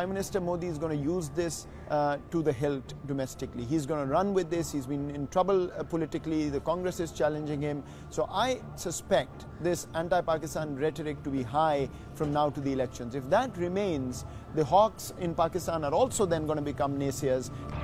Prime Minister Modi is going to use this to the hilt domestically. He's going to run with this. He's been in trouble politically. The Congress is challenging him. So I suspect this anti-Pakistan rhetoric to be high from now to the elections. If that remains, the hawks in Pakistan are also then going to become naysayers.